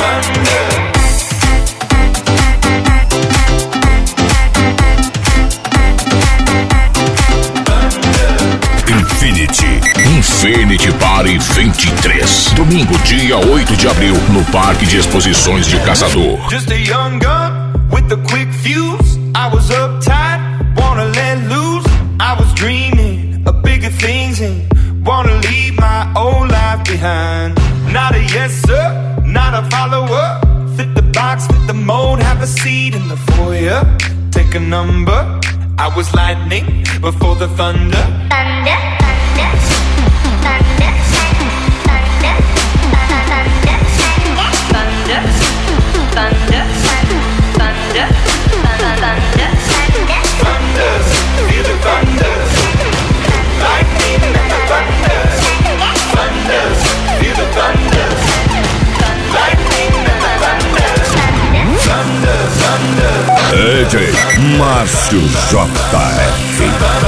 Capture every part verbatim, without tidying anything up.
Infinity. Infinity Party vinte e três. Domingo, dia oito de abril, no Parque de Exposições de Caçador. Just a young gun with a quick fuse. I was uptight, wanna let loose. I was dreaming of bigger things and wanna leave my old life behind. Not a yes sir, not a follower. Fit the box, fit the mold, have a seat in the foyer. Take a number. I was lightning before the thunder. Thunder, thunder, thunder, thunder, thunder, thunder, thunder, thunder, thunder, thunder, feel the thunder. Lightning and the thunder. Thunder, feel the thunder. Lightning and the thunder. Thunder, thunder. D J Márcio J F.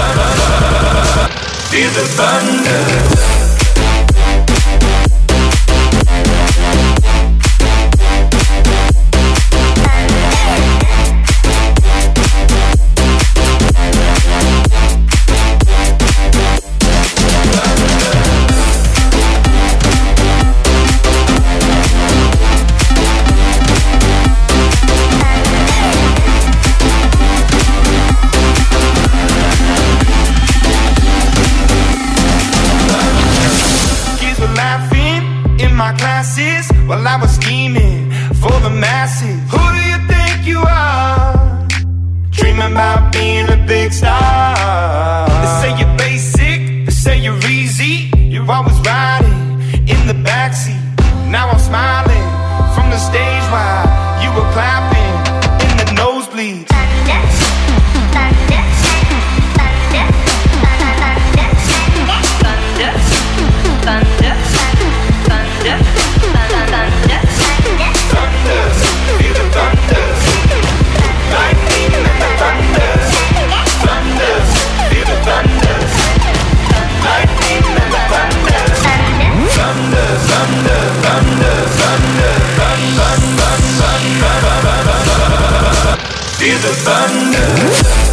Feel the thunder. While I was scheming for the masses. Who do you think you are? Dreaming about being a big star. They say you're basic, they say you're easy. You're always riding in the backseat. Now I'm smiling from the stage while you were clapping in the nosebleeds. thunder, thunder, thunder, thunder, thunder, thunder, thunder. Thunder, feel the thunder. Lightning and the thunder. Thunder, feel the thunder. Lightning and the thunder. Thunder, thunder, thunder, thunder, thunder, thunder, thunder. Feel the thunder.